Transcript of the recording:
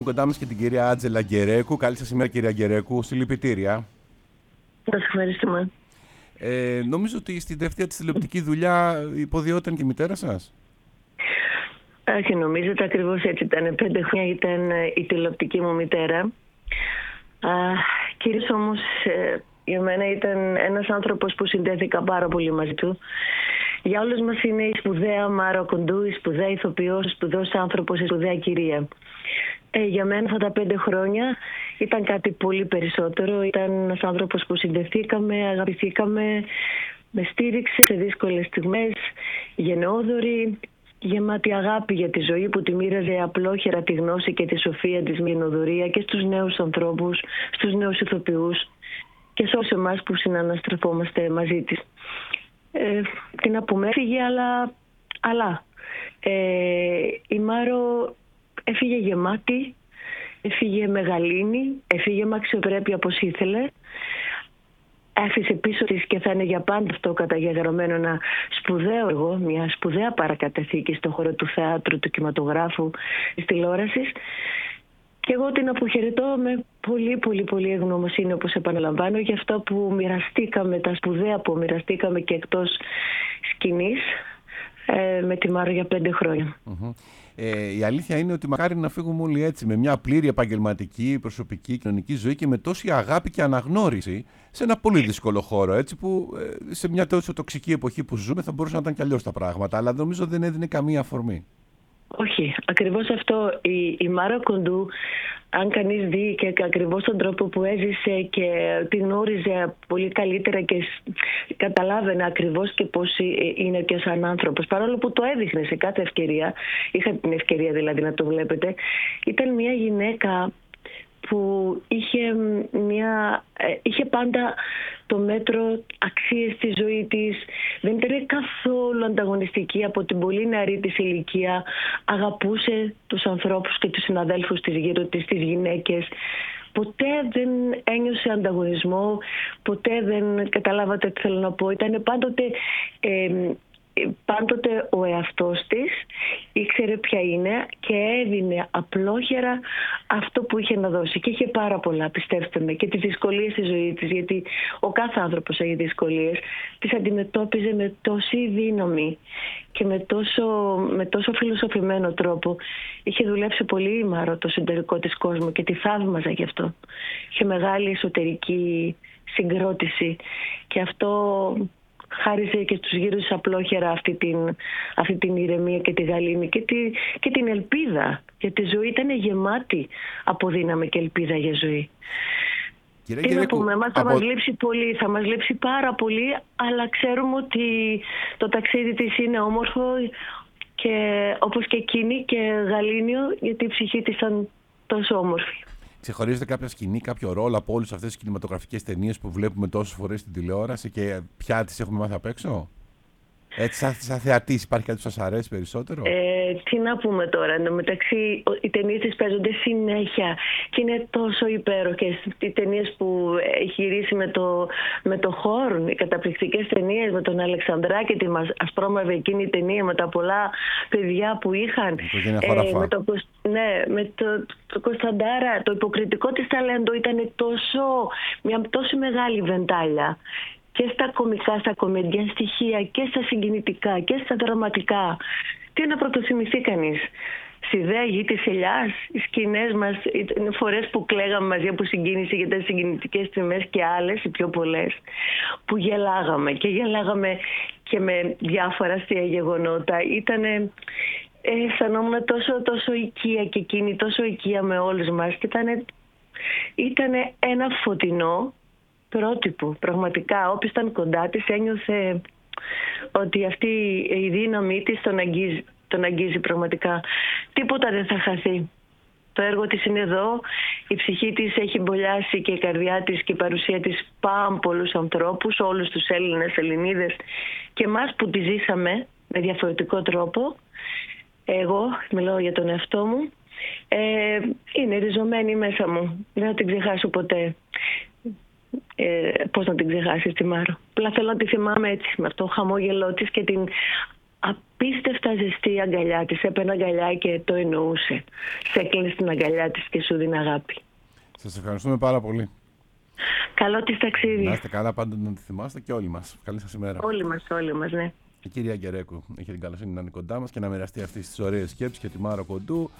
Κοντά μας και την κυρία Άντζελα Γκερέκου. Καλή σας ημέρα, κυρία Γκερέκου. Συλληπιτήρια. Σας ευχαριστούμε. Νομίζω ότι στην τελευταία της τηλεοπτική δουλειά υποδιόταν και η μητέρα σας. Όχι, νομίζετε, ακριβώς έτσι ήταν. 5 χρόνια ήταν η τηλεοπτική μου μητέρα. Κυρίως όμως για μένα ήταν ένας άνθρωπος που συνδέθηκα πάρα πολύ μαζί του. Για όλους μας είναι η σπουδαία Μάρο Κοντού, η σπουδαία ηθοποιός, ο σπουδαίος άνθρωπος, η σπουδαία κυρία. Για μένα αυτά τα 5 χρόνια ήταν κάτι πολύ περισσότερο. Ήταν ένας άνθρωπος που συνδεθήκαμε, αγαπηθήκαμε, με στήριξε σε δύσκολες στιγμές, γενναιόδορη, γεμάτη αγάπη για τη ζωή που τη μοίραζε απλόχερα τη γνώση και τη σοφία της, γενναιοδορία και στους νέους ανθρώπους, στους νέους ηθοποιούς και σε όλους εμάς που συναναστρεφόμαστε μαζί της. Τι να πούμε, έφυγε αλλά η Μάρο έφυγε γεμάτη, έφυγε μεγαλύνη, έφυγε με αξιοπρέπεια όπως ήθελε. Άφησε πίσω της και θα είναι για πάντα αυτό καταγεγραμμένο ένα σπουδαίο έργο, μια σπουδαία παρακαταθήκη στον χώρο του θεάτρου, του κινηματογράφου, της τηλεόρασης. Και εγώ την αποχαιρετώ με πολύ ευγνωμοσύνη, όπως επαναλαμβάνω, για αυτό που μοιραστήκαμε, τα σπουδαία που μοιραστήκαμε και εκτός σκηνής με τη Μάρο για 5 χρόνια. Η αλήθεια είναι ότι μακάρι να φύγουμε όλοι έτσι, με μια πλήρη επαγγελματική, προσωπική, κοινωνική ζωή και με τόση αγάπη και αναγνώριση σε ένα πολύ δύσκολο χώρο, έτσι, που σε μια τόσο τοξική εποχή που ζούμε θα μπορούσαν να ήταν κι αλλιώς τα πράγματα, αλλά νομίζω δεν έδινε καμία αφορμή. Όχι, ακριβώς αυτό. Η Μάρο Κοντού, αν κανείς δει και ακριβώς τον τρόπο που έζησε και τη γνώριζε πολύ καλύτερα και καταλάβαινε ακριβώς και πώς είναι και σαν άνθρωπος, παρόλο που το έδειχνε σε κάθε ευκαιρία, είχα την ευκαιρία δηλαδή να το βλέπετε, ήταν μια γυναίκα που είχε πάντα το μέτρο, αξίες στη ζωή της, δεν ήταν καθόλου ανταγωνιστική από την πολύ νεαρή της ηλικία, αγαπούσε τους ανθρώπους και τους συναδέλφους της γύρω της, τις γυναίκες. Ποτέ δεν ένιωσε ανταγωνισμό, ποτέ δεν καταλάβατε τι θέλω να πω. Ήταν πάντοτε ο εαυτός της, ήξερε ποια είναι και έδινε απλόχερα αυτό που είχε να δώσει. Και είχε πάρα πολλά, πιστέψτε με, και τις δυσκολίες στη ζωή της, γιατί ο κάθε άνθρωπος έχει δυσκολίες, τις αντιμετώπιζε με τόση δύναμη και με τόσο φιλοσοφημένο τρόπο. Είχε δουλέψει πολύ η Μάρο το εσωτερικό της κόσμο και τη θαύμαζα γι' αυτό. Είχε μεγάλη εσωτερική συγκρότηση και αυτό χάριζε και στους γύρους απλόχερα αυτή την ηρεμία και τη γαλήνη και την ελπίδα. Γιατί η ζωή ήταν γεμάτη από δύναμη και ελπίδα για ζωή. Τι να πούμε, θα μας λείψει πολύ, θα μας λείψει πάρα πολύ, αλλά ξέρουμε ότι το ταξίδι της είναι όμορφο και όπως και εκείνη και γαλήνιο, γιατί η ψυχή της ήταν τόσο όμορφη. Ξεχωρίζετε κάποια σκηνή, κάποιο ρόλο από όλες αυτές τις κινηματογραφικές ταινίες που βλέπουμε τόσες φορές στην τηλεόραση και ποια τις έχουμε μάθει απ' έξω? Έτσι, σαν θεατής, υπάρχει κάτι που σας αρέσει περισσότερο? Τι να πούμε τώρα. Εν τω μεταξύ, οι ταινίες της παίζονται συνέχεια και είναι τόσο υπέροχες. Οι ταινίες που έχει γυρίσει με το Χόρν, οι καταπληκτικές ταινίες με τον Αλεξανδράκη, τη ασπρόμαυρη εκείνη η ταινία με τα πολλά παιδιά που είχαν. Με το Κωνσταντάρα, το υποκριτικό της ταλέντο ήταν μια τόσο μεγάλη βεντάλια. Και στα κωμικά, στα κομμεντιά στοιχεία και στα συγκινητικά και στα δραματικά. Τι να πρωτοθυμηθεί κανείς? Στη ιδέα γη της ελιάς, οι σκηνές μας, οι φορές που κλαίγαμε μαζί από συγκίνηση για τις συγκινητικές στιγμές και άλλες, οι πιο πολλές, που γελάγαμε και με διάφορα αστεία γεγονότα. Αισθανόμουν τόσο οικία και εκείνη, τόσο οικία με όλους μας και ήτανε ένα φωτεινό πρότυπο, πραγματικά. Όποιος ήταν κοντά της ένιωθε ότι αυτή η δύναμή της τον αγγίζει πραγματικά. Τίποτα δεν θα χαθεί. Το έργο της είναι εδώ, η ψυχή της έχει μπολιάσει και η καρδιά της και η παρουσία της πάρα πολλούς ανθρώπους, όλους τους Έλληνες, Ελληνίδες και εμάς που τη ζήσαμε με διαφορετικό τρόπο. Εγώ μιλάω για τον εαυτό μου. Είναι ριζωμένη μέσα μου. Δεν θα την ξεχάσω ποτέ. Πώς να την ξεχάσεις τη Μάρο? Απλά θέλω να τη θυμάμαι έτσι, με αυτό το χαμόγελό της και απίστευτα ζεστή η αγκαλιά της. Έπαιρνε αγκαλιά και το εννοούσε. Σε έκλεινε στην αγκαλιά της και σου δίνει αγάπη. Σας ευχαριστούμε πάρα πολύ. Καλό της ταξίδι. Να είστε καλά, πάντα να τη θυμάστε και όλοι μας. Καλή σας ημέρα. Όλοι μας, ναι. Η κυρία Γκερέκου είχε την καλοσύνη να είναι κοντά μας και να μοιραστεί αυτές τις ωραίες σκέψεις και τη Μάρο Κοντού.